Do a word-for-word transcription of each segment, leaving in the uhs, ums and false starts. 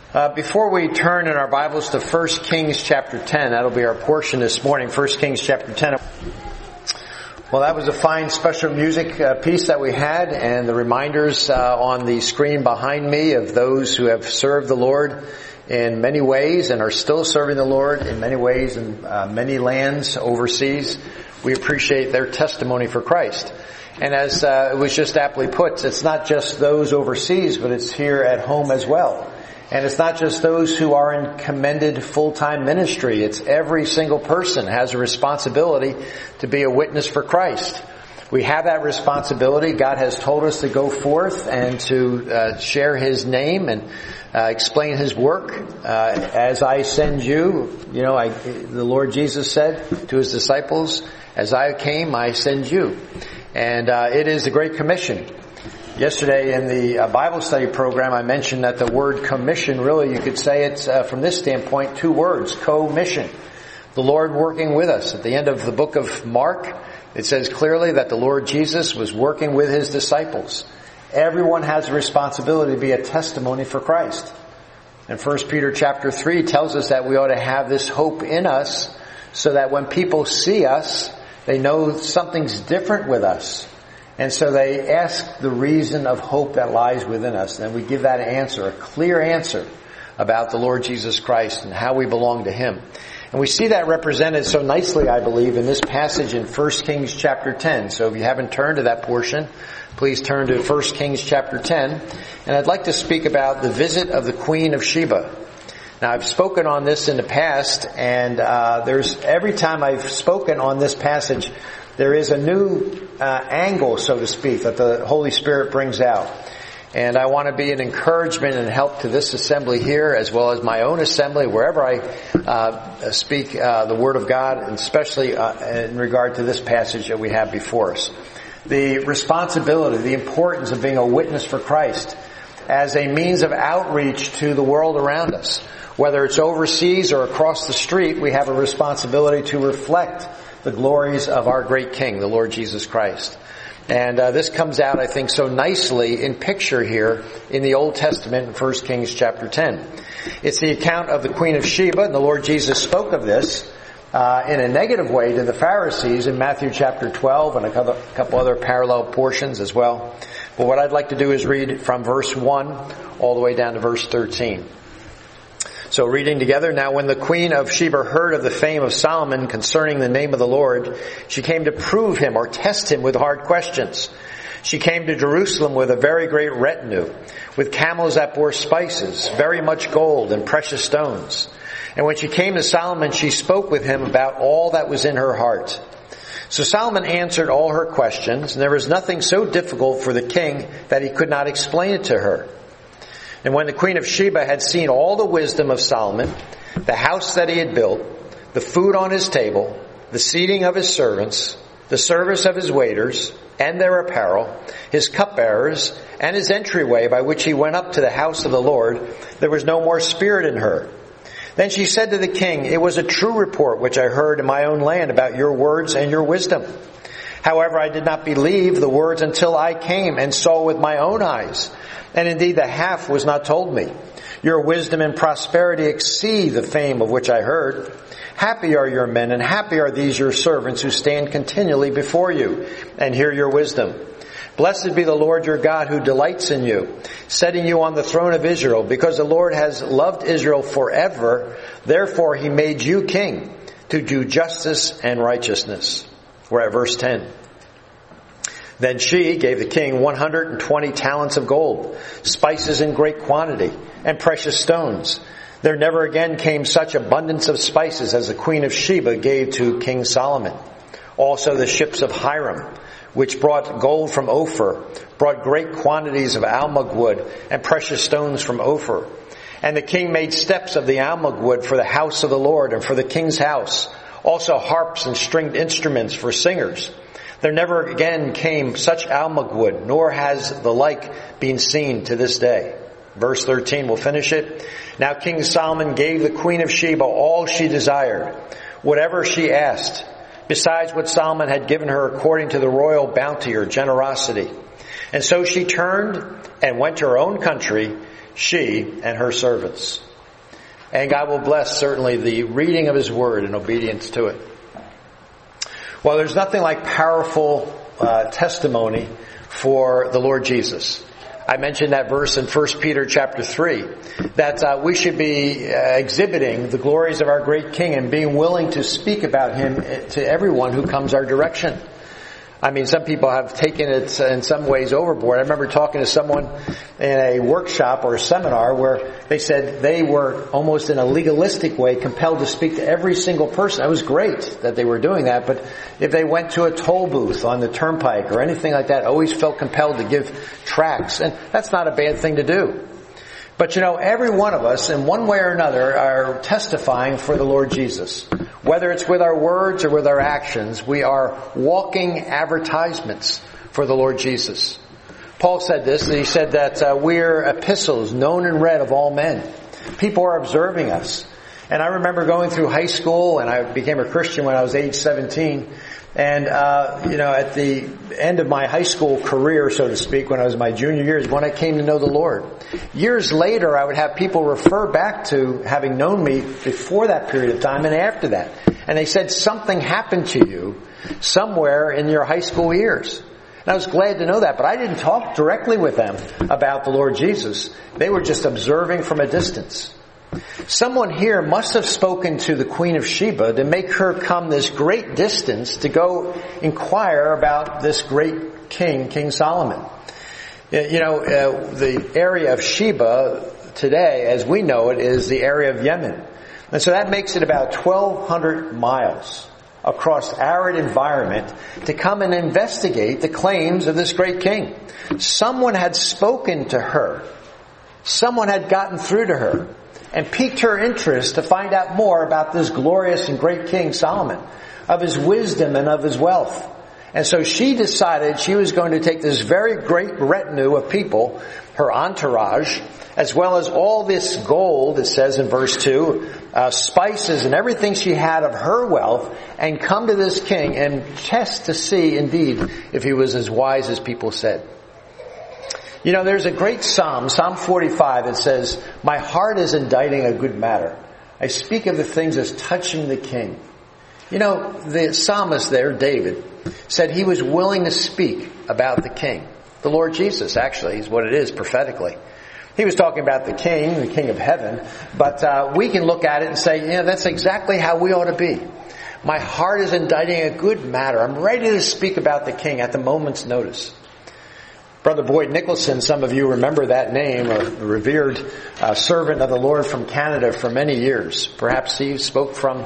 Uh, before we turn in our Bibles to First Kings chapter ten, that'll be our portion this morning, First Kings chapter ten. Well, that was a fine special music uh, piece that we had, and the reminders uh, on the screen behind me of those who have served the Lord in many ways and are still serving the Lord in many ways in uh, many lands overseas. We appreciate their testimony for Christ. And as uh, it was just aptly put, it's not just those overseas, but it's here at home as well. And it's not just those who are in commended full-time ministry. It's every single person has a responsibility to be a witness for Christ. We have that responsibility. God has told us to go forth and to uh, share His name and uh, explain His work. Uh, as I send you, you know, I, the Lord Jesus said to His disciples, as I came, I send you. And uh, it is a great commission. Yesterday in the uh, Bible study program, I mentioned that the word commission, really you could say it's uh, from this standpoint two words, co-mission. The Lord working with us. At the end of the book of Mark, it says clearly that the Lord Jesus was working with His disciples. Everyone has a responsibility to be a testimony for Christ. And First Peter chapter three tells us that we ought to have this hope in us so that when people see us, they know something's different with us. And so they ask the reason of hope that lies within us. And we give that answer, a clear answer about the Lord Jesus Christ and how we belong to Him. And we see that represented so nicely, I believe, in this passage in First Kings chapter ten. So if you haven't turned to that portion, please turn to First Kings chapter ten. And I'd like to speak about the visit of the Queen of Sheba. Now, I've spoken on this in the past, and uh there's every time I've spoken on this passage, there is a new uh, angle, so to speak, that the Holy Spirit brings out. And I want to be an encouragement and help to this assembly here, as well as my own assembly, wherever I uh, speak uh, the Word of God, and especially uh, in regard to this passage that we have before us. The responsibility, the importance of being a witness for Christ as a means of outreach to the world around us. Whether it's overseas or across the street, we have a responsibility to reflect the glories of our great King, the Lord Jesus Christ. And uh, this comes out, I think, so nicely in picture here in the Old Testament in First Kings chapter ten. It's the account of the Queen of Sheba, and the Lord Jesus spoke of this uh, in a negative way to the Pharisees in Matthew chapter twelve and a couple other parallel portions as well. But what I'd like to do is read from verse one all the way down to verse thirteen. So reading together, now when the Queen of Sheba heard of the fame of Solomon concerning the name of the Lord, she came to prove him or test him with hard questions. She came to Jerusalem with a very great retinue, with camels that bore spices, very much gold and precious stones. And when she came to Solomon, she spoke with him about all that was in her heart. So Solomon answered all her questions, and there was nothing so difficult for the king that he could not explain it to her. And when the Queen of Sheba had seen all the wisdom of Solomon, the house that he had built, the food on his table, the seating of his servants, the service of his waiters, and their apparel, his cupbearers, and his entryway by which he went up to the house of the Lord, there was no more spirit in her. Then she said to the king, "It was a true report which I heard in my own land about your words and your wisdom. However, I did not believe the words until I came and saw with my own eyes. And indeed the half was not told me. Your wisdom and prosperity exceed the fame of which I heard. Happy are your men, and happy are these your servants who stand continually before you and hear your wisdom. Blessed be the Lord your God who delights in you, setting you on the throne of Israel, because the Lord has loved Israel forever. Therefore he made you king to do justice and righteousness." We're at verse ten. Then she gave the king one hundred twenty talents of gold, spices in great quantity, and precious stones. There never again came such abundance of spices as the Queen of Sheba gave to King Solomon. Also the ships of Hiram, which brought gold from Ophir, brought great quantities of almug wood and precious stones from Ophir. And the king made steps of the almug wood for the house of the Lord and for the king's house, also harps and stringed instruments for singers. There never again came such almug wood, nor has the like been seen to this day. Verse thirteen, we'll finish it. Now King Solomon gave the Queen of Sheba all she desired, whatever she asked, besides what Solomon had given her according to the royal bounty or generosity. And so she turned and went to her own country, she and her servants. And God will bless certainly the reading of His Word and obedience to it. Well, there's nothing like powerful uh, testimony for the Lord Jesus. I mentioned that verse in First Peter chapter three, that uh, we should be uh, exhibiting the glories of our great King and being willing to speak about Him to everyone who comes our direction. I mean, some people have taken it in some ways overboard. I remember talking to someone in a workshop or a seminar where they said they were almost in a legalistic way compelled to speak to every single person. It was great that they were doing that, but if they went to a toll booth on the turnpike or anything like that, always felt compelled to give tracts. And that's not a bad thing to do. But you know, every one of us, in one way or another, are testifying for the Lord Jesus. Whether it's with our words or with our actions, we are walking advertisements for the Lord Jesus. Paul said this, he said that uh, we're epistles known and read of all men. People are observing us. And I remember going through high school, and I became a Christian when I was age seventeen. And, uh, you know, at the end of my high school career, so to speak, when I was in my junior years, when I came to know the Lord. Years later, I would have people refer back to having known me before that period of time and after that. And they said something happened to you somewhere in your high school years. And I was glad to know that, but I didn't talk directly with them about the Lord Jesus. They were just observing from a distance. Someone here must have spoken to the Queen of Sheba to make her come this great distance to go inquire about this great king, King Solomon. You know, uh, the area of Sheba today, as we know it, is the area of Yemen. And so that makes it about twelve hundred miles across arid environment to come and investigate the claims of this great king. Someone had spoken to her. Someone had gotten through to her and piqued her interest to find out more about this glorious and great King Solomon, of his wisdom and of his wealth. And so she decided she was going to take this very great retinue of people, her entourage, as well as all this gold, it says in verse two, uh, spices and everything she had of her wealth, and come to this king and test to see indeed if he was as wise as people said. You know, there's a great psalm, Psalm forty-five, that says, "My heart is inditing a good matter. I speak of the things as touching the king." You know, the psalmist there, David, said he was willing to speak about the king. The Lord Jesus, actually, is what it is prophetically. He was talking about the king, the king of heaven, but uh, we can look at it and say, you know, that's exactly how we ought to be. My heart is inditing a good matter. I'm ready to speak about the king at the moment's notice. Brother Boyd Nicholson, some of you remember that name, a revered uh, servant of the Lord from Canada for many years. Perhaps he spoke from,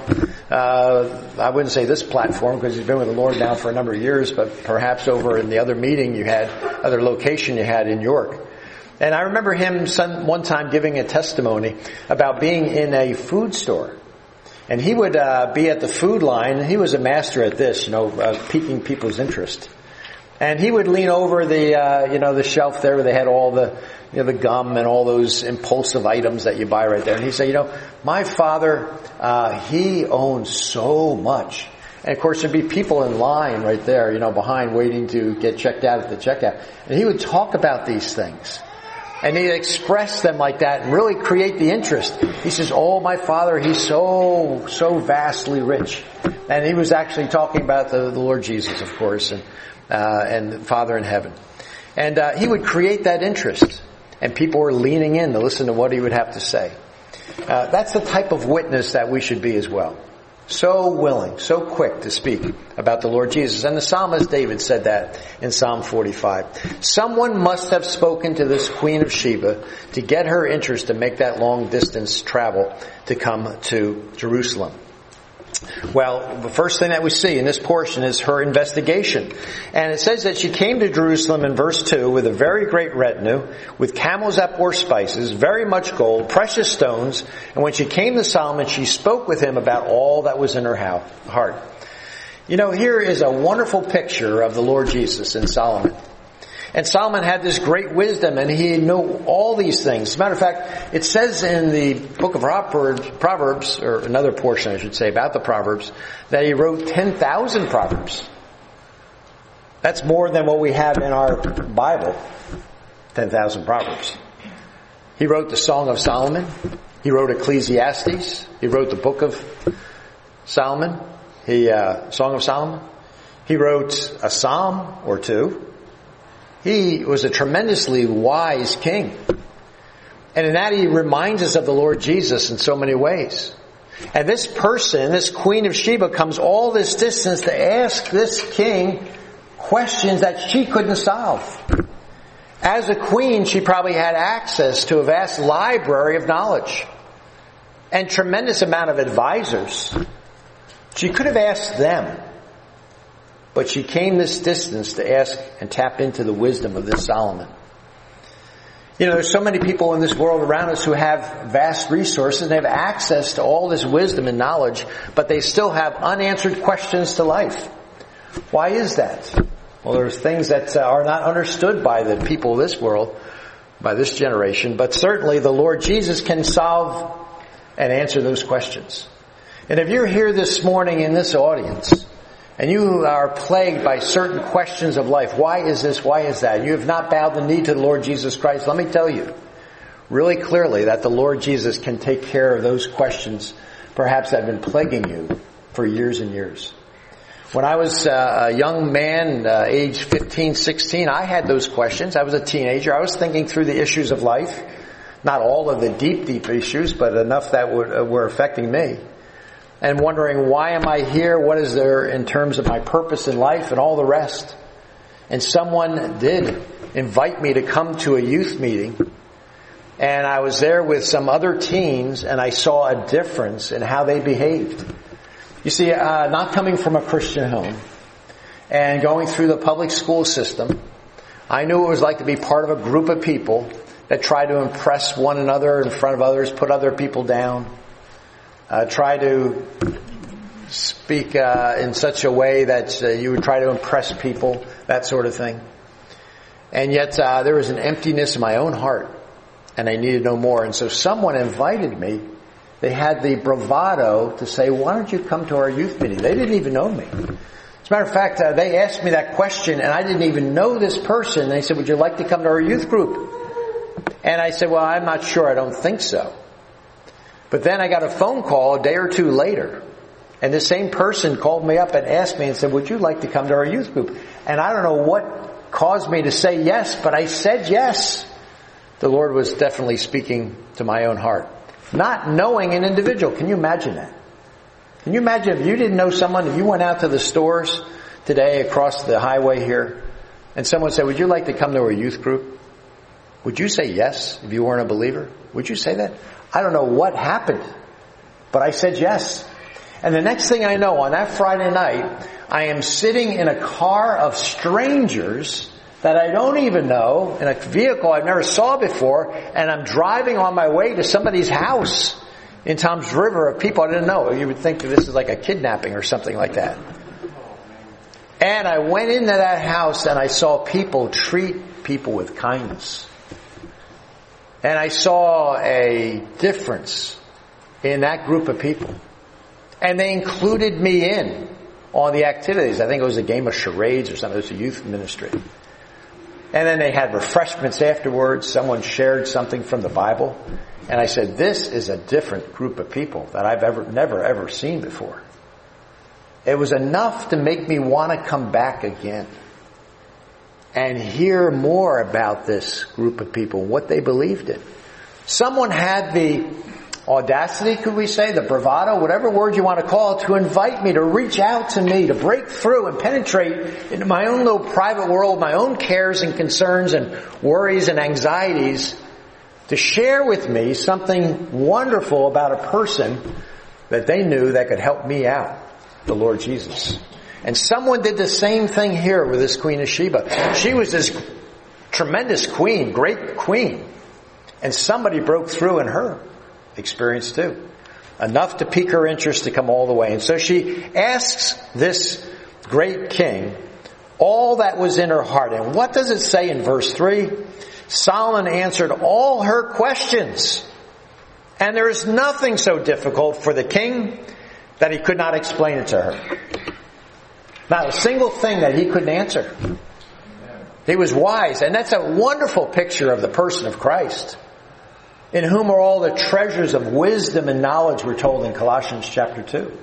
uh, I wouldn't say this platform because he's been with the Lord now for a number of years, but perhaps over in the other meeting you had, other location you had in York. And I remember him some, one time giving a testimony about being in a food store. And he would uh, be at the food line, and he was a master at this, you know, uh, piquing people's interest. And he would lean over the, uh, you know, the shelf there where they had all the, you know, the gum and all those impulsive items that you buy right there. And he'd say, you know, my father, uh, he owns so much. And of course there'd be people in line right there, you know, behind waiting to get checked out at the checkout. And he would talk about these things. And he'd express them like that and really create the interest. He says, oh, my father, he's so, so vastly rich. And he was actually talking about the, the Lord Jesus, of course, and Uh, and the Father in heaven. And uh, he would create that interest. And people were leaning in to listen to what he would have to say. Uh, that's the type of witness that we should be as well. So willing, so quick to speak about the Lord Jesus. And the psalmist David said that in Psalm forty-five. Someone must have spoken to this Queen of Sheba to get her interest to make that long distance travel to come to Jerusalem. Well, the first thing that we see in this portion is her investigation. And it says that she came to Jerusalem in verse two with a very great retinue, with camels that bore spices, very much gold, precious stones. And when she came to Solomon, she spoke with him about all that was in her heart. You know, here is a wonderful picture of the Lord Jesus in Solomon. And Solomon had this great wisdom, and he knew all these things. As a matter of fact, it says in the book of Proverbs, or another portion I should say, about the Proverbs, that he wrote ten thousand Proverbs. That's more than what we have in our Bible, ten thousand Proverbs. He wrote the Song of Solomon. He wrote Ecclesiastes. He wrote the Book of Solomon. He, uh, Song of Solomon. He wrote a psalm or two. He was a tremendously wise king. And in that he reminds us of the Lord Jesus in so many ways. And this person, this Queen of Sheba, comes all this distance to ask this king questions that she couldn't solve. As a queen, she probably had access to a vast library of knowledge and tremendous amount of advisors. She could have asked them, but she came this distance to ask and tap into the wisdom of this Solomon. You know, there's so many people in this world around us who have vast resources. They have access to all this wisdom and knowledge, but they still have unanswered questions to life. Why is that? Well, there's things that are not understood by the people of this world, by this generation, but certainly the Lord Jesus can solve and answer those questions. And if you're here this morning in this audience, and you are plagued by certain questions of life, why is this, why is that? You have not bowed the knee to the Lord Jesus Christ. Let me tell you really clearly that the Lord Jesus can take care of those questions perhaps that have been plaguing you for years and years. When I was uh, a young man, uh, age fifteen, sixteen, I had those questions. I was a teenager. I was thinking through the issues of life. Not all of the deep, deep issues, but enough that would, uh, were affecting me. And wondering, why am I here? What is there in terms of my purpose in life and all the rest? And someone did invite me to come to a youth meeting. And I was there with some other teens, and I saw a difference in how they behaved. You see, uh, not coming from a Christian home and going through the public school system, I knew what it was like to be part of a group of people that try to impress one another in front of others, put other people down. Uh, try to speak uh, in such a way that uh, you would try to impress people, that sort of thing. And yet uh, there was an emptiness in my own heart, and I needed no more. And so someone invited me. They had the bravado to say, why don't you come to our youth meeting? They didn't even know me. As a matter of fact, uh, they asked me that question, and I didn't even know this person. And they said, would you like to come to our youth group? And I said, well, I'm not sure. I don't think so. But then I got a phone call a day or two later, and this same person called me up and asked me and said, would you like to come to our youth group? And I don't know what caused me to say yes, but I said yes. The Lord was definitely speaking to my own heart. Not knowing an individual. Can you imagine that? Can you imagine if you didn't know someone, if you went out to the stores today across the highway here, and someone said, would you like to come to our youth group? Would you say yes if you weren't a believer? Would you say that? I don't know what happened, but I said yes. And the next thing I know, on that Friday night, I am sitting in a car of strangers that I don't even know, in a vehicle I've never saw before, and I'm driving on my way to somebody's house in Tom's River of people I didn't know. You would think that this is like a kidnapping or something like that. And I went into that house and I saw people treat people with kindness. And I saw a difference in that group of people. And they included me in on the activities. I think it was a game of charades or something. It was a youth ministry. And then they had refreshments afterwards. Someone shared something from the Bible. And I said, this is a different group of people that I've ever, never, ever seen before. It was enough to make me want to come back again and hear more about this group of people, what they believed in. Someone had the audacity, could we say, the bravado, whatever word you want to call it, to invite me, to reach out to me, to break through and penetrate into my own little private world, my own cares and concerns and worries and anxieties, to share with me something wonderful about a person that they knew that could help me out, the Lord Jesus. And someone did the same thing here with this Queen of Sheba. She was this tremendous queen, great queen. And somebody broke through in her experience too. Enough to pique her interest to come all the way. And so she asks this great king all that was in her heart. And what does it say in verse three? Solomon answered all her questions. And there is nothing so difficult for the king that he could not explain it to her. Not a single thing that he couldn't answer. He was wise. And that's a wonderful picture of the person of Christ. in whom are all the treasures of wisdom and knowledge, we're told in Colossians chapter two.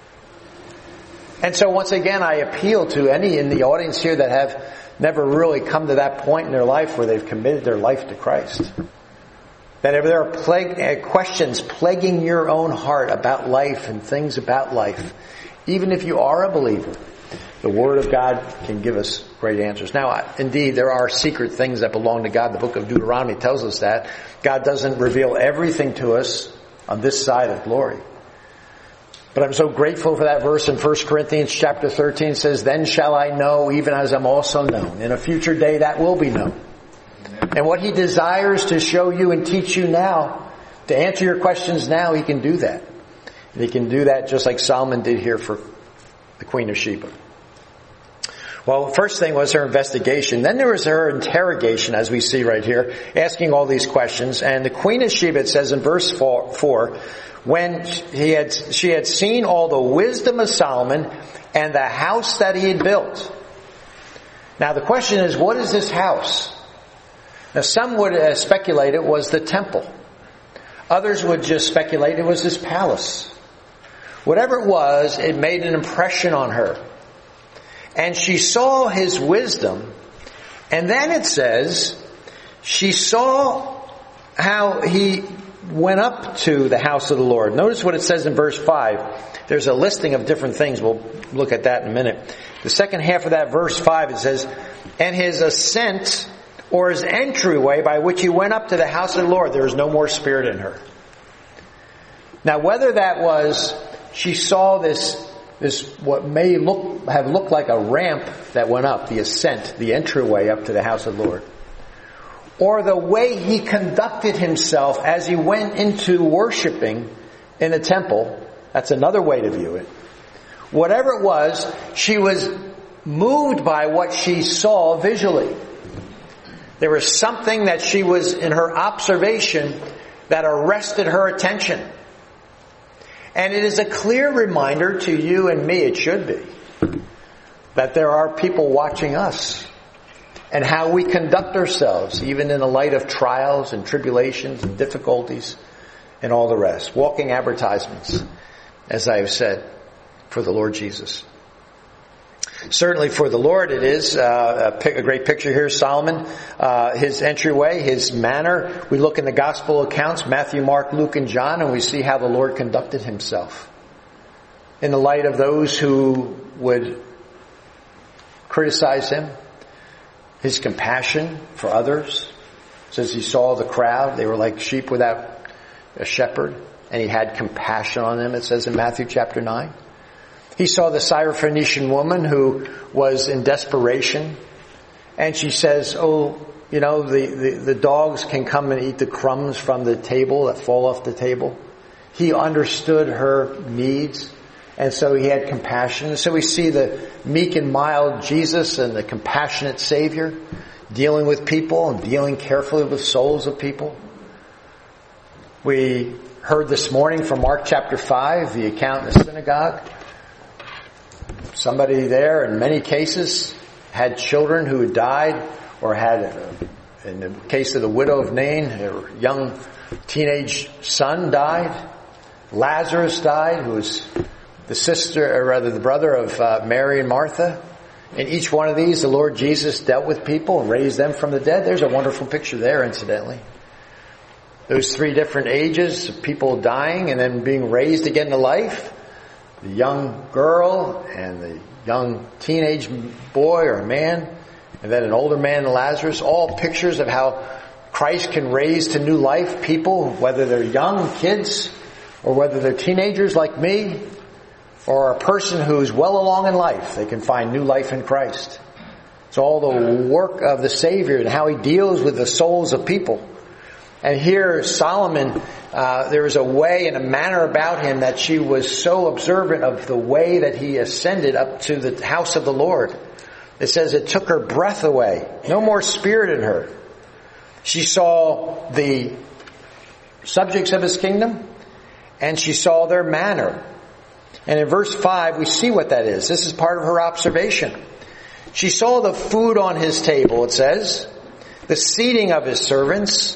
And so once again, I appeal to any in the audience here that have never really come to that point in their life where they've committed their life to Christ. That if there are plague, questions plaguing your own heart about life and things about life, even if you are a believer, the Word of God can give us great answers. Now, indeed, there are secret things that belong to God. The book of Deuteronomy tells us that. God doesn't reveal everything to us on this side of glory. But I'm so grateful for that verse in First Corinthians chapter thirteen. It says, "Then shall I know, even as I'm also known." In a future day, that will be known. And what He desires to show you and teach you now, to answer your questions now, He can do that. And He can do that just like Solomon did here for the Queen of Sheba. Well, the first thing was her investigation. Then there was her interrogation, as we see right here, asking all these questions. And the Queen of Sheba, it says in verse four, when he had, she had seen all the wisdom of Solomon and the house that he had built. Now the question is, what is this house? Now some would uh, speculate it was the temple. Others would just speculate it was his palace. Whatever it was, it made an impression on her. And she saw his wisdom. And then it says, she saw how he went up to the house of the Lord. Notice what it says in verse five. There's a listing of different things. We'll look at that in a minute. The second half of that verse five, it says, and his ascent, or his entryway by which he went up to the house of the Lord. There was no more spirit in her. Now whether that was, she saw this, this what may look, have looked like a ramp that went up, the ascent, the entryway up to the house of the Lord. Or the way he conducted himself as he went into worshiping in the temple. That's another way to view it. Whatever it was, she was moved by what she saw visually. There was something that she was in her observation that arrested her attention. And it is a clear reminder to you and me, it should be, that there are people watching us. And how we conduct ourselves, even in the light of trials and tribulations and difficulties and all the rest. Walking advertisements, as I have said, for the Lord Jesus. Certainly for the Lord it is uh, a, a great picture here. Solomon, uh, his entryway, his manner. We look in the gospel accounts, Matthew, Mark, Luke, and John, and we see how the Lord conducted himself. In the light of those who would criticize him. His compassion for others. It says he saw the crowd. They were like sheep without a shepherd. And he had compassion on them, it says in Matthew chapter nine. He saw the Syrophoenician woman who was in desperation. And she says, oh, you know, the, the, the dogs can come and eat the crumbs from the table that fall off the table. He understood her needs. And so he had compassion. So we see the meek and mild Jesus and the compassionate Savior dealing with people and dealing carefully with souls of people. We heard this morning from Mark chapter five, the account in the synagogue. Somebody there, in many cases, had children who had died or had, in the case of the widow of Nain, her young teenage son died. Lazarus died, who was the sister, or rather the brother of uh, Mary and Martha. In each one of these, the Lord Jesus dealt with people and raised them from the dead. There's a wonderful picture there, incidentally. Those three different ages of people dying and then being raised again to life. The young girl and the young teenage boy or man, and then an older man, Lazarus. All pictures of how Christ can raise to new life people, whether they're young kids or whether they're teenagers like me, or a person who's well along in life. They can find new life in Christ. It's all the work of the Savior and how He deals with the souls of people. And here Solomon, uh, there was a way and a manner about him that she was so observant of the way that he ascended up to the house of the Lord. It says it took her breath away. No more spirit in her. She saw the subjects of His kingdom and she saw their manner. And in verse five, we see what that is. This is part of her observation. She saw the food on His table, it says, the seating of His servants,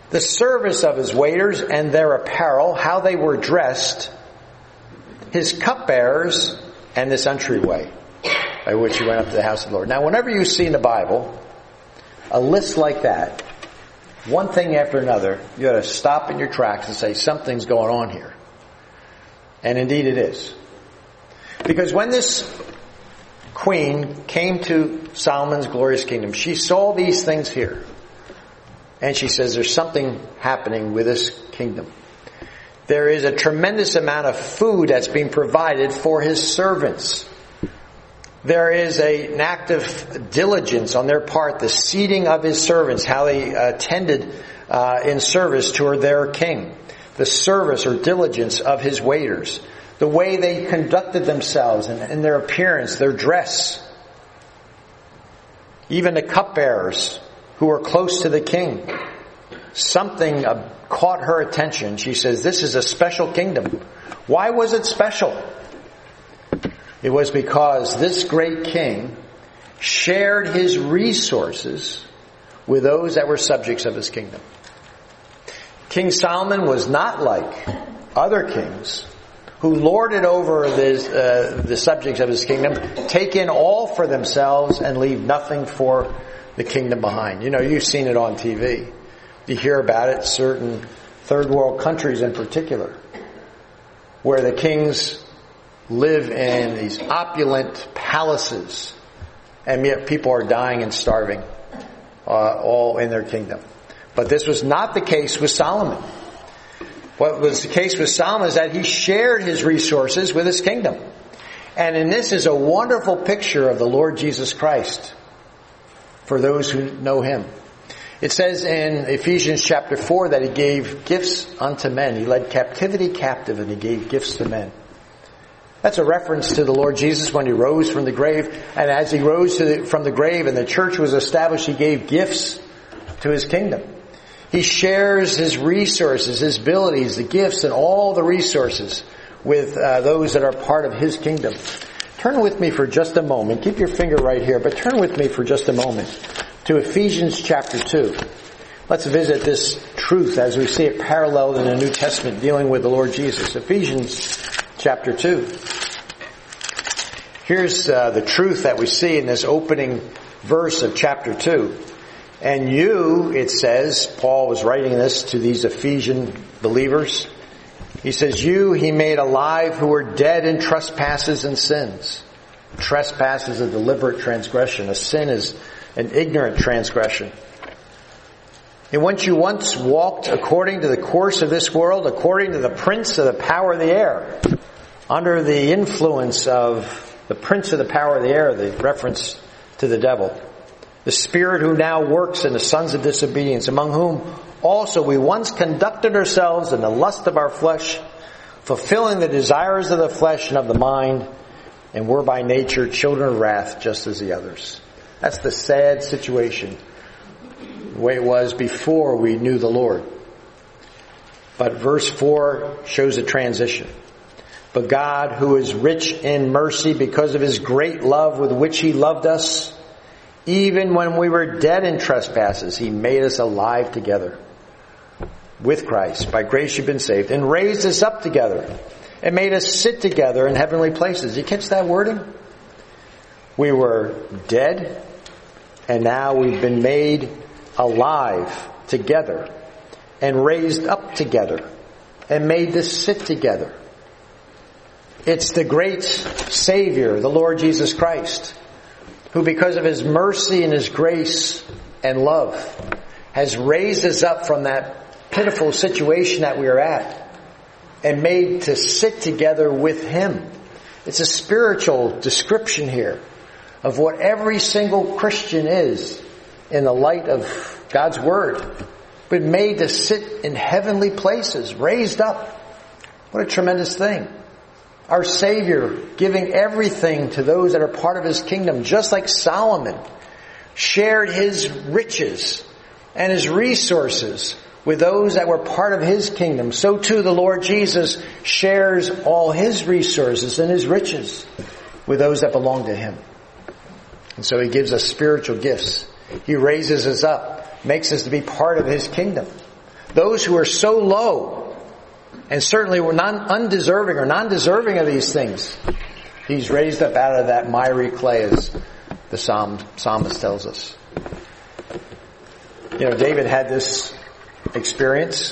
the service of his waiters and their apparel, how they were dressed, his cupbearers, and this entryway by which he went up to the house of the Lord. Now, whenever you see in the Bible a list like that, one thing after another, you got to stop in your tracks and say, something's going on here. And indeed it is. Because when this queen came to Solomon's glorious kingdom, she saw these things here. And she says, there's something happening with this kingdom. There is a tremendous amount of food that's being provided for his servants. There is a, an act of diligence on their part, the seating of his servants, how they attended uh, in service toward their king. The service or diligence of his waiters. The way they conducted themselves and, and their appearance, their dress. Even the cupbearers who were close to the king. Something uh, caught her attention. She says, this is a special kingdom. Why was it special? It was because this great king shared his resources with those that were subjects of his kingdom. King Solomon was not like other kings who lorded over this, uh, the subjects of his kingdom, take in all for themselves and leave nothing for the kingdom behind. You know, you've seen it on T V. You hear about it, certain third world countries in particular, where the kings live in these opulent palaces, and yet people are dying and starving, uh, all in their kingdom. But this was not the case with Solomon. What was the case with Solomon is that he shared his resources with his kingdom. And in this is a wonderful picture of the Lord Jesus Christ for those who know him. It says in Ephesians chapter four that he gave gifts unto men. He led captivity captive and he gave gifts to men. That's a reference to the Lord Jesus when he rose from the grave. And as he rose to the, from the grave and the church was established, he gave gifts to his kingdom. He shares his resources, his abilities, the gifts, and all the resources with uh, those that are part of his kingdom. Turn with me for just a moment. Keep your finger right here, but turn with me for just a moment to Ephesians chapter two. Let's visit this truth as we see it paralleled in the New Testament dealing with the Lord Jesus. Ephesians chapter two. Here's uh, the truth that we see in this opening verse of chapter two. And you, it says, Paul was writing this to these Ephesian believers. He says, you he made alive who were dead in trespasses and sins. Trespass is a deliberate transgression. A sin is an ignorant transgression. In which you once walked according to the course of this world, according to the prince of the power of the air, under the influence of the prince of the power of the air, the reference to the devil. The spirit who now works in the sons of disobedience, among whom also we once conducted ourselves in the lust of our flesh, fulfilling the desires of the flesh and of the mind, and were by nature children of wrath, just as the others. That's the sad situation, the way it was before we knew the Lord. But verse four shows a transition. But God, who is rich in mercy because of his great love with which he loved us, even when we were dead in trespasses, he made us alive together with Christ. By grace you've been saved, and raised us up together and made us sit together in heavenly places. You catch that wording? We were dead, and now we've been made alive together and raised up together and made to sit together. It's the great Savior, the Lord Jesus Christ, who because of his mercy and his grace and love has raised us up from that pitiful situation that we are at and made to sit together with him. It's a spiritual description here of what every single Christian is in the light of God's Word. Been made to sit in heavenly places, raised up. What a tremendous thing. Our Savior giving everything to those that are part of his kingdom, just like Solomon shared his riches and his resources with those that were part of his kingdom. So too the Lord Jesus shares all his resources and his riches with those that belong to him. And so he gives us spiritual gifts. He raises us up, makes us to be part of his kingdom. those who are so low and certainly were non undeserving or non-deserving of these things, he's raised up out of that miry clay, as the psalm, psalmist tells us. You know, David had this experience.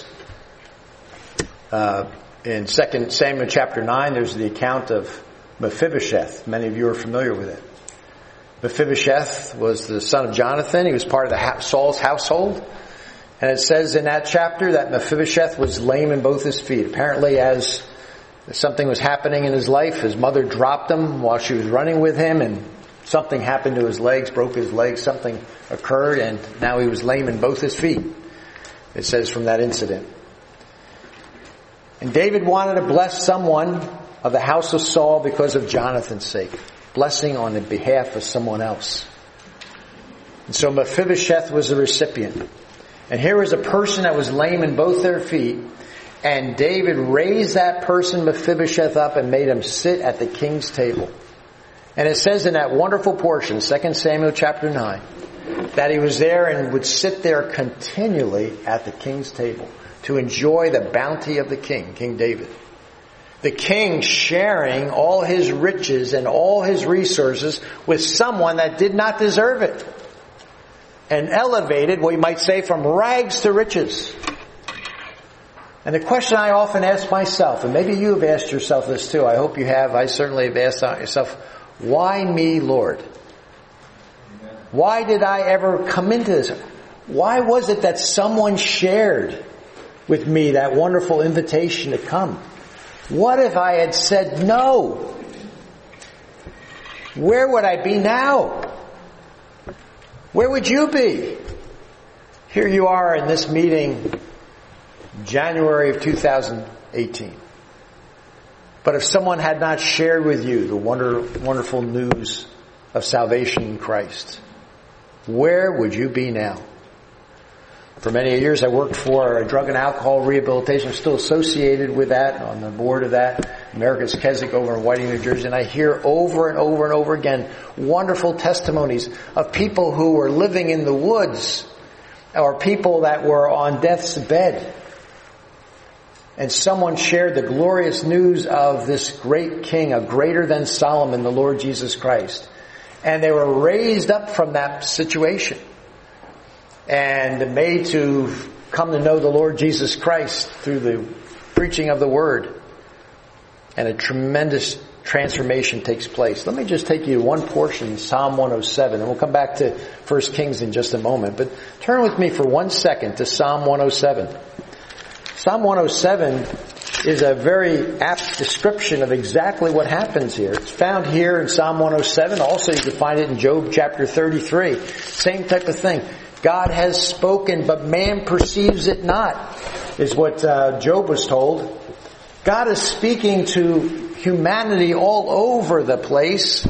Uh, in Second Samuel chapter nine, there's the account of Mephibosheth. Many of you are familiar with it. Mephibosheth was the son of Jonathan. He was part of the ha- Saul's household. And it says in that chapter that Mephibosheth was lame in both his feet. Apparently, as something was happening in his life, his mother dropped him while she was running with him, and something happened to his legs, broke his legs, something occurred, and now he was lame in both his feet. It says from that incident. And David wanted to bless someone of the house of Saul because of Jonathan's sake. Blessing on the behalf of someone else. And so Mephibosheth was the recipient. And here was a person that was lame in both their feet, and David raised that person, Mephibosheth, up and made him sit at the king's table. And it says in that wonderful portion, Second Samuel chapter nine, that he was there and would sit there continually at the king's table to enjoy the bounty of the king, King David. The king sharing all his riches and all his resources with someone that did not deserve it. And elevated, we might say, from rags to riches. And the question I often ask myself, and maybe you have asked yourself this too, I hope you have, I certainly have asked yourself, why me, Lord? Why did I ever come into this? Why was it that someone shared with me that wonderful invitation to come? What if I had said no? Where would I be now? Where would you be? Here you are in this meeting, January of two thousand eighteen. But if someone had not shared with you the wonder, wonderful news of salvation in Christ, where would you be now? For many years I worked for a drug and alcohol rehabilitation. I'm still associated with that, on the board of that, America's Keswick over in Whiting, New Jersey. And I hear over and over and over again wonderful testimonies of people who were living in the woods or people that were on death's bed. And someone shared the glorious news of this great king, a greater than Solomon, the Lord Jesus Christ. And they were raised up from that situation and made to come to know the Lord Jesus Christ through the preaching of the Word. And a tremendous transformation takes place. Let me just take you to one portion, Psalm one oh seven, and we'll come back to First Kings in just a moment. But turn with me for one second to Psalm one oh seven. Psalm one oh seven is a very apt description of exactly what happens here. It's found here in Psalm one oh seven. Also, you can find it in Job chapter thirty-three. Same type of thing. God has spoken, but man perceives it not, is what uh, Job was told. God is speaking to humanity all over the place,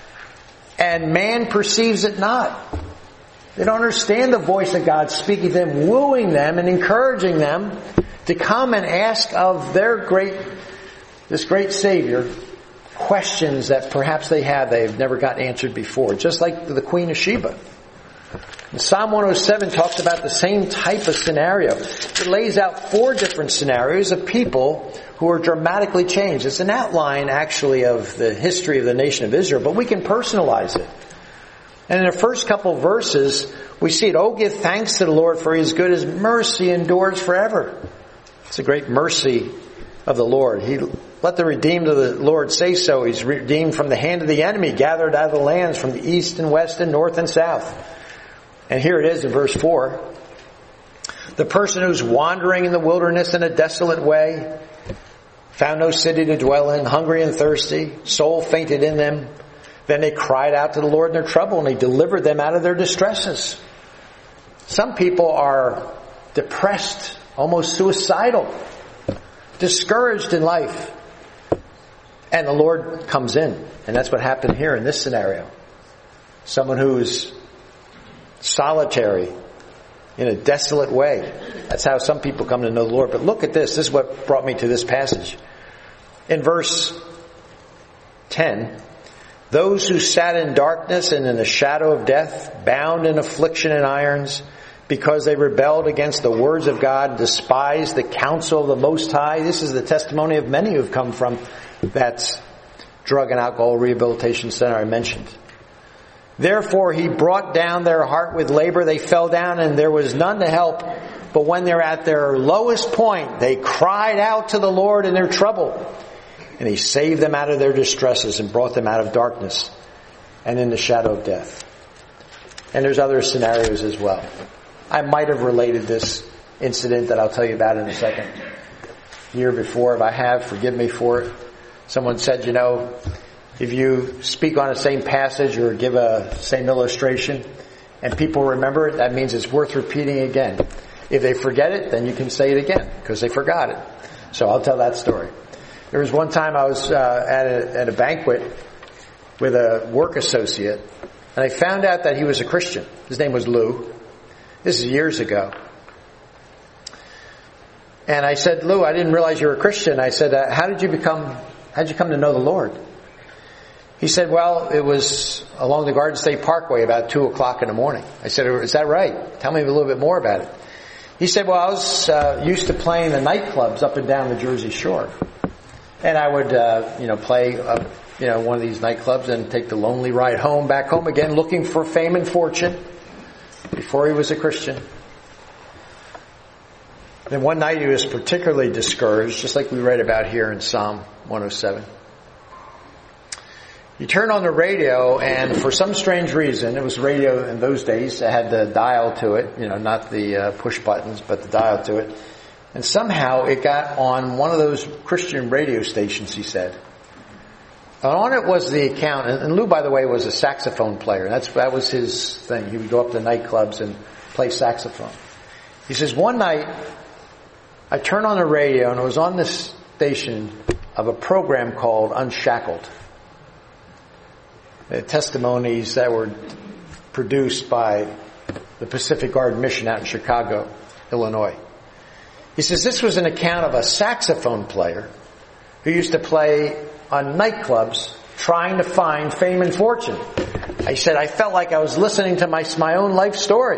and man perceives it not. They don't understand the voice of God speaking to them, wooing them and encouraging them to come and ask of their great, this great Savior, questions that perhaps they have they've never got answered before. Just like the Queen of Sheba. And Psalm one oh seven talks about the same type of scenario. It lays out four different scenarios of people who are dramatically changed. It's an outline, actually, of the history of the nation of Israel, but we can personalize it. And in the first couple verses, we see it, "Oh, give thanks to the Lord, for He is good. His mercy endures forever." It's a great mercy of the Lord. He let the redeemed of the Lord say so. He's redeemed from the hand of the enemy, gathered out of the lands from the east and west and north and south. And here it is in verse four. "The person who's wandering in the wilderness in a desolate way, found no city to dwell in, hungry and thirsty, soul fainted in them. Then they cried out to the Lord in their trouble, and He delivered them out of their distresses." Some people are depressed, almost suicidal, discouraged in life. And the Lord comes in. And that's what happened here in this scenario. Someone who's solitary, in a desolate way. That's how some people come to know the Lord. But look at this. This is what brought me to this passage. In verse ten, "Those who sat in darkness and in the shadow of death, bound in affliction and irons, because they rebelled against the words of God, despised the counsel of the Most High. This is the testimony of many who have come from that drug and alcohol rehabilitation center I mentioned. Therefore he brought down their heart with labor. They fell down and there was none to help. But when they're at their lowest point, they cried out to the Lord in their trouble. And he saved them out of their distresses and brought them out of darkness and in the shadow of death. And there's other scenarios as well. I might have related this incident that I'll tell you about in a second. Year before, if I have, forgive me for it. Someone said, you know, if you speak on the same passage or give a same illustration and people remember it, that means it's worth repeating again. If they forget it, then you can say it again because they forgot it. So I'll tell that story. There was one time I was uh, at, a, at a banquet with a work associate, and I found out that he was a Christian. His name was Lou. This is years ago. And I said, Lou, I didn't realize you were a Christian. I said, uh, how did you become, how did you come to know the Lord? He said, well, it was along the Garden State Parkway about two o'clock in the morning. I said, is that right? Tell me a little bit more about it. He said, well, I was uh, used to playing the nightclubs up and down the Jersey Shore. And I would, uh, you know, play up, you know, one of these nightclubs and take the lonely ride home, back home again, looking for fame and fortune before he was a Christian. Then one night he was particularly discouraged, just like we read about here in Psalm one oh seven. He turned on the radio, and for some strange reason, it was radio in those days, it had the dial to it, you know, not the uh, push buttons, but the dial to it. And somehow it got on one of those Christian radio stations, he said. And on it was the account, and Lou, by the way, was a saxophone player. That's, that was his thing. He would go up to nightclubs and play saxophone. He says, one night, I turned on the radio, and it was on this station of a program called Unshackled. The testimonies that were produced by the Pacific Garden Mission out in Chicago, Illinois. He says this was an account of a saxophone player who used to play on nightclubs trying to find fame and fortune. I said, I felt like I was listening to my, my own life story.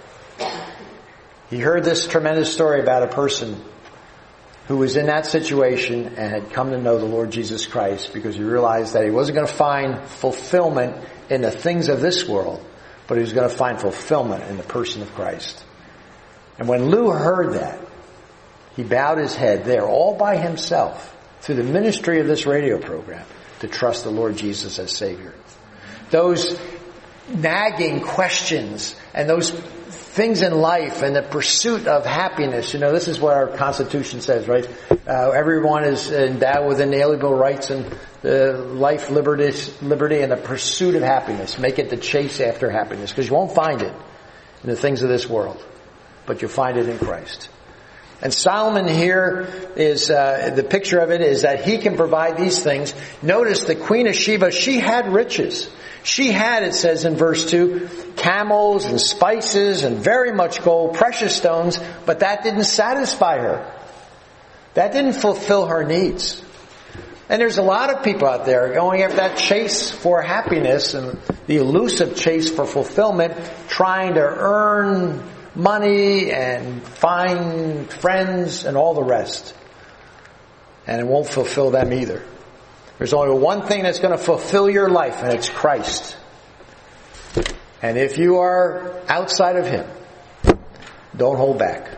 He heard this tremendous story about a person who was in that situation and had come to know the Lord Jesus Christ because he realized that he wasn't going to find fulfillment in the things of this world, but he was going to find fulfillment in the person of Christ. And when Lou heard that, he bowed his head there all by himself through the ministry of this radio program to trust the Lord Jesus as Savior. Those nagging questions and those things in life and the pursuit of happiness, you know, this is what our Constitution says, right? Uh, everyone is endowed with inalienable rights and uh, life, liberty, liberty, and the pursuit of happiness. Make it the chase after happiness, because you won't find it in the things of this world, but you'll find it in Christ. And Solomon here is, uh, the picture of it is that he can provide these things. Notice the Queen of Sheba, she had riches. She had, it says in verse two, camels and spices and very much gold, precious stones, but that didn't satisfy her. That didn't fulfill her needs. And there's a lot of people out there going after that chase for happiness and the elusive chase for fulfillment, trying to earn money and find friends and all the rest. And it won't fulfill them either. There's only one thing that's going to fulfill your life, and it's Christ. And if you are outside of Him, don't hold back.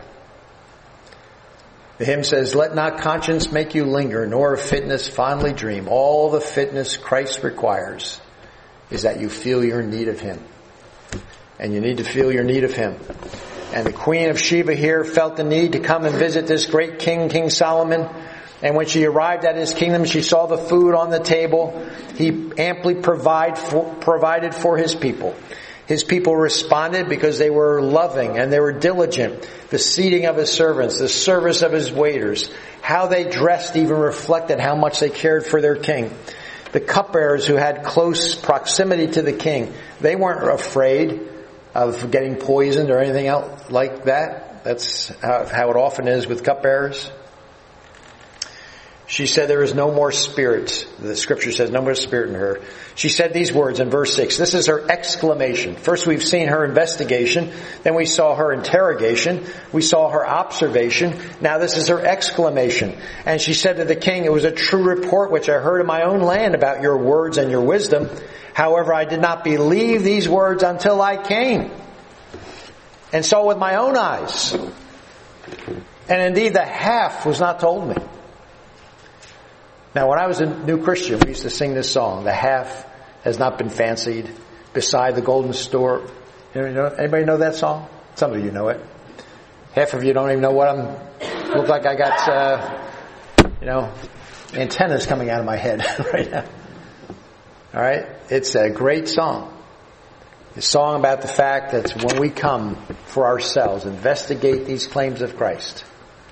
The hymn says, let not conscience make you linger, nor fitness fondly dream. All the fitness Christ requires is that you feel your need of Him. And you need to feel your need of Him. And the Queen of Sheba here felt the need to come and visit this great king, King Solomon. And when she arrived at his kingdom, she saw the food on the table. He amply provide for, provided for his people. His people responded because they were loving and they were diligent. The seating of his servants, the service of his waiters, how they dressed even reflected how much they cared for their king. The cupbearers who had close proximity to the king, they weren't afraid of getting poisoned or anything else like that. That's how, how it often is with cupbearers. She said there is no more spirit. The scripture says no more spirit in her. She said these words in verse six. This is her exclamation. First we've seen her investigation. Then we saw her interrogation. We saw her observation. Now this is her exclamation. And she said to the king, it was a true report which I heard in my own land about your words and your wisdom. However, I did not believe these words until I came and saw with my own eyes. And indeed the half was not told me. Now, when I was a new Christian, we used to sing this song, the half has not been fancied beside the golden store. Anybody know that song? Some of you know it. Half of you don't even know what I'm, look like I got, uh, you know, antennas coming out of my head right now. All right? It's a great song. A song about the fact that when we come for ourselves, investigate these claims of Christ,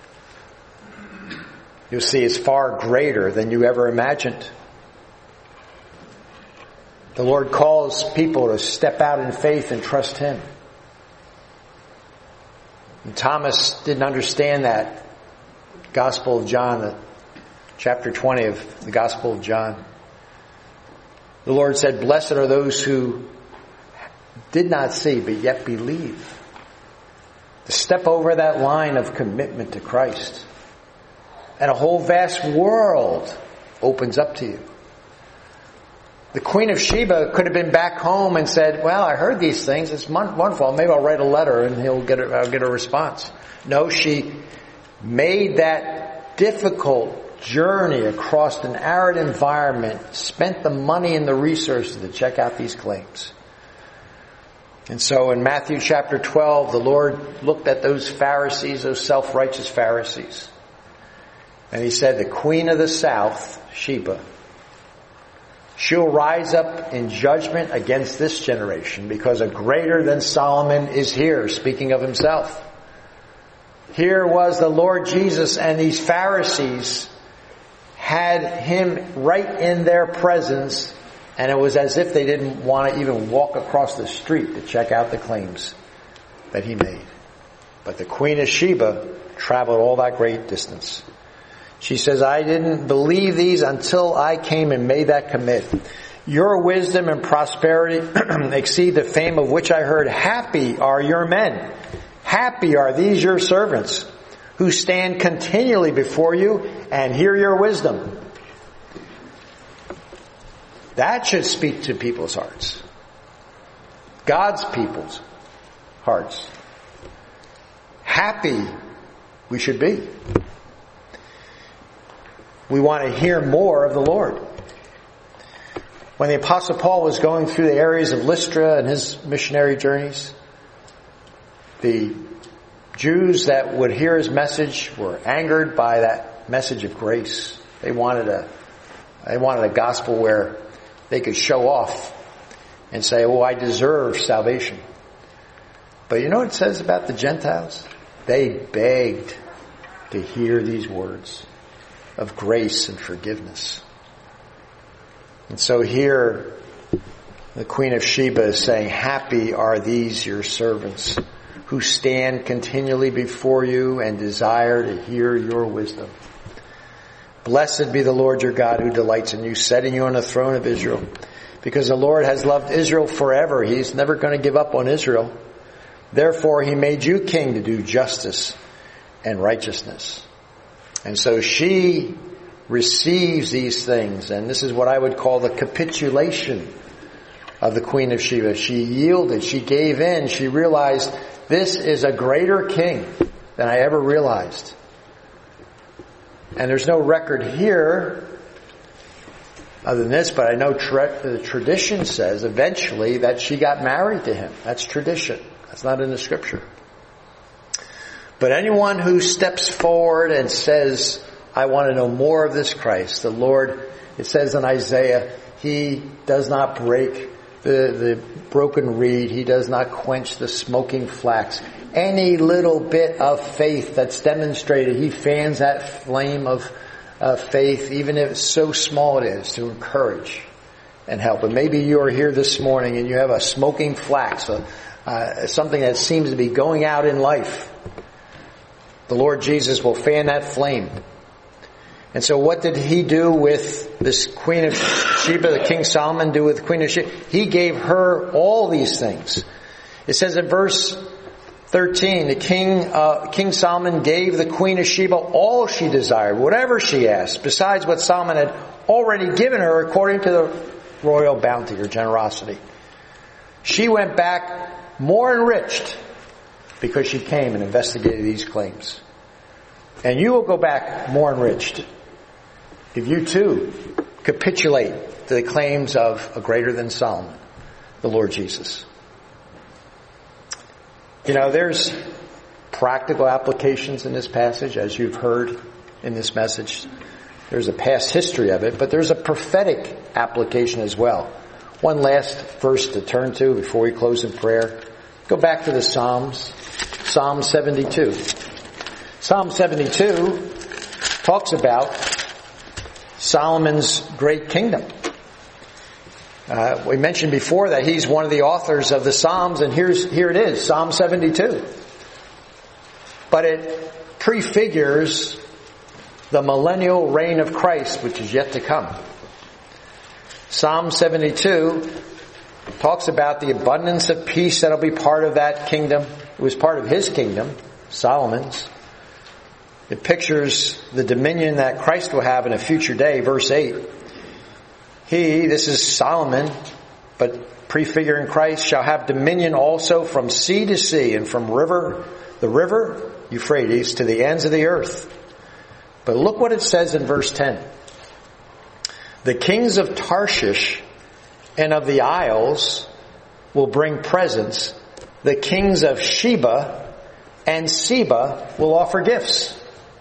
you'll see it's far greater than you ever imagined. The Lord calls people to step out in faith and trust Him. And Thomas didn't understand that. Gospel of John, chapter twenty of the Gospel of John. The Lord said, blessed are those who did not see but yet believe. To step over that line of commitment to Christ. And a whole vast world opens up to you. The Queen of Sheba could have been back home and said, well, I heard these things. It's wonderful. Maybe I'll write a letter and he'll get a, I'll get a response. No, she made that difficult journey across an arid environment, spent the money and the resources to check out these claims. And so in Matthew chapter twelve, the Lord looked at those Pharisees, those self-righteous Pharisees. And He said, the Queen of the South, Sheba, she'll rise up in judgment against this generation because a greater than Solomon is here, speaking of Himself. Here was the Lord Jesus, and these Pharisees had Him right in their presence, and it was as if they didn't want to even walk across the street to check out the claims that He made. But the Queen of Sheba traveled all that great distance. She says, I didn't believe these until I came and made that commit. Your wisdom and prosperity exceed the fame of which I heard. Happy are your men. Happy are these your servants who stand continually before you and hear your wisdom. That should speak to people's hearts. God's people's hearts. Happy we should be. We want to hear more of the Lord. When the Apostle Paul was going through the areas of Lystra and his missionary journeys, the Jews that would hear his message were angered by that message of grace. They wanted a, they wanted a gospel where they could show off and say, oh, I deserve salvation. But you know what it says about the Gentiles? They begged to hear these words of grace and forgiveness. And so here, the Queen of Sheba is saying, happy are these your servants who stand continually before you and desire to hear your wisdom. Blessed be the Lord your God who delights in you, setting you on the throne of Israel. Because the Lord has loved Israel forever. He's never going to give up on Israel. Therefore, He made you king to do justice and righteousness. And so she receives these things, and this is what I would call the capitulation of the Queen of Sheba. She yielded, she gave in, she realized this is a greater king than I ever realized. And there's no record here other than this, but I know tra- the tradition says eventually that she got married to him. That's tradition. That's not in the scripture. But anyone who steps forward and says, I want to know more of this Christ, the Lord, it says in Isaiah, He does not break the, the broken reed. He does not quench the smoking flax. Any little bit of faith that's demonstrated, He fans that flame of uh, faith, even if it's so small it is, to encourage and help. And maybe you are here this morning and you have a smoking flax, a, uh, something that seems to be going out in life. The Lord Jesus will fan that flame. And so what did he do with this Queen of Sheba, the King Solomon do with the Queen of Sheba? He gave her all these things. It says in verse thirteen, the King, uh, King Solomon gave the Queen of Sheba all she desired, whatever she asked, besides what Solomon had already given her according to the royal bounty or generosity. She went back more enriched because she came and investigated these claims. And you will go back more enriched if you too capitulate to the claims of a greater than Solomon, the Lord Jesus. You know, there's practical applications in this passage, as you've heard in this message. There's a past history of it, but there's a prophetic application as well. One last verse to turn to before we close in prayer. Go back to the Psalms. Psalm seventy-two. Psalm seventy-two talks about Solomon's great kingdom. Uh, we mentioned before that he's one of the authors of the Psalms, and here's here it is, Psalm seventy-two. But it prefigures the millennial reign of Christ, which is yet to come. Psalm seventy-two talks about the abundance of peace that'll be part of that kingdom. It was part of his kingdom, Solomon's. It pictures the dominion that Christ will have in a future day. Verse eight. He, this is Solomon, but prefiguring Christ, shall have dominion also from sea to sea and from river, the river Euphrates to the ends of the earth. But look what it says in verse ten. The kings of Tarshish and of the isles will bring presents. The kings of Sheba and Seba will offer gifts.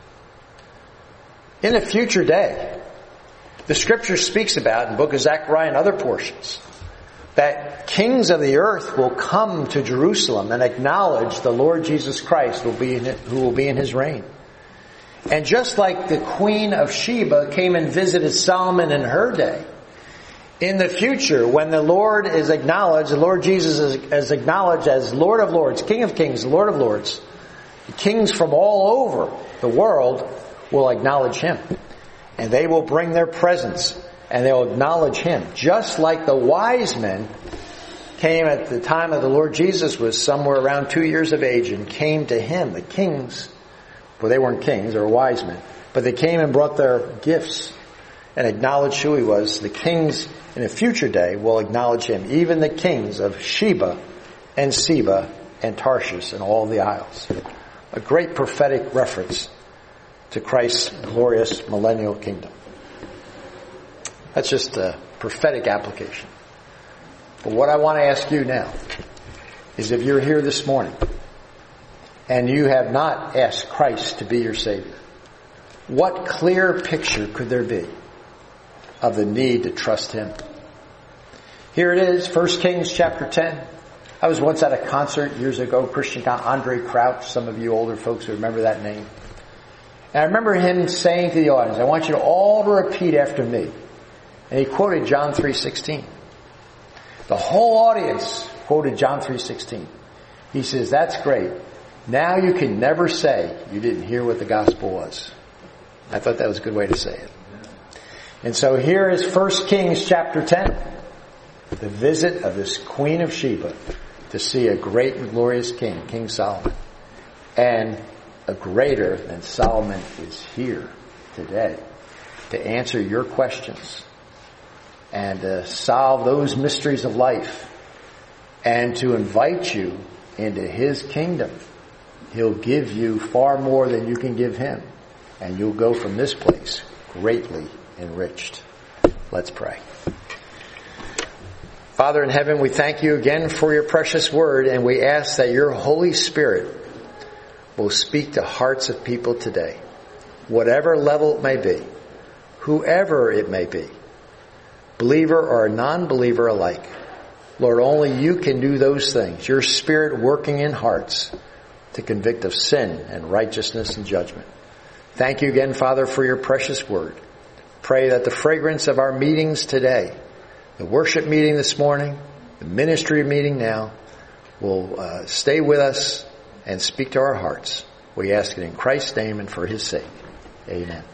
In a future day, the scripture speaks about, in the book of Zechariah and other portions, that kings of the earth will come to Jerusalem and acknowledge the Lord Jesus Christ will be in it, who will be in his reign. And just like the Queen of Sheba came and visited Solomon in her day, in the future, when the Lord is acknowledged, the Lord Jesus is, is acknowledged as Lord of Lords, King of Kings, Lord of Lords, the kings from all over the world will acknowledge him. And they will bring their presents and they will acknowledge him. Just like the wise men came at the time of the Lord Jesus was somewhere around two years of age and came to him, the kings. Well, they weren't kings, they were wise men. But they came and brought their gifts and acknowledged who he was. The kings in a future day will acknowledge him. Even the kings of Sheba and Seba and Tarshish and all the isles. A great prophetic reference to Christ's glorious millennial kingdom. That's just a prophetic application. But what I want to ask you now is if you're here this morning and you have not asked Christ to be your Savior, what clear picture could there be of the need to trust him? Here it is, First Kings chapter ten. I was once at a concert years ago, Christian Andre Crouch. Some of you older folks remember that name. And I remember him saying to the audience, I want you to all to repeat after me. And he quoted John three sixteen. The whole audience quoted John three sixteen. He says, that's great. Now you can never say you didn't hear what the gospel was. I thought that was a good way to say it. And so here is First Kings chapter ten. The visit of this Queen of Sheba to see a great and glorious king, King Solomon. And a greater than Solomon is here today to answer your questions and to solve those mysteries of life and to invite you into his kingdom. He'll give you far more than you can give him, and you'll go from this place greatly enriched. Let's pray. Father in heaven, we thank you again for your precious word, and we ask that your Holy Spirit will speak to hearts of people today, whatever level it may be, whoever it may be, believer or non-believer alike. Lord, only you can do those things. Your Spirit working in hearts to convict of sin and righteousness and judgment. Thank you again, Father, for your precious word. Pray that the fragrance of our meetings today, the worship meeting this morning, the ministry meeting now, will uh, stay with us and speak to our hearts. We ask it in Christ's name and for his sake. Amen.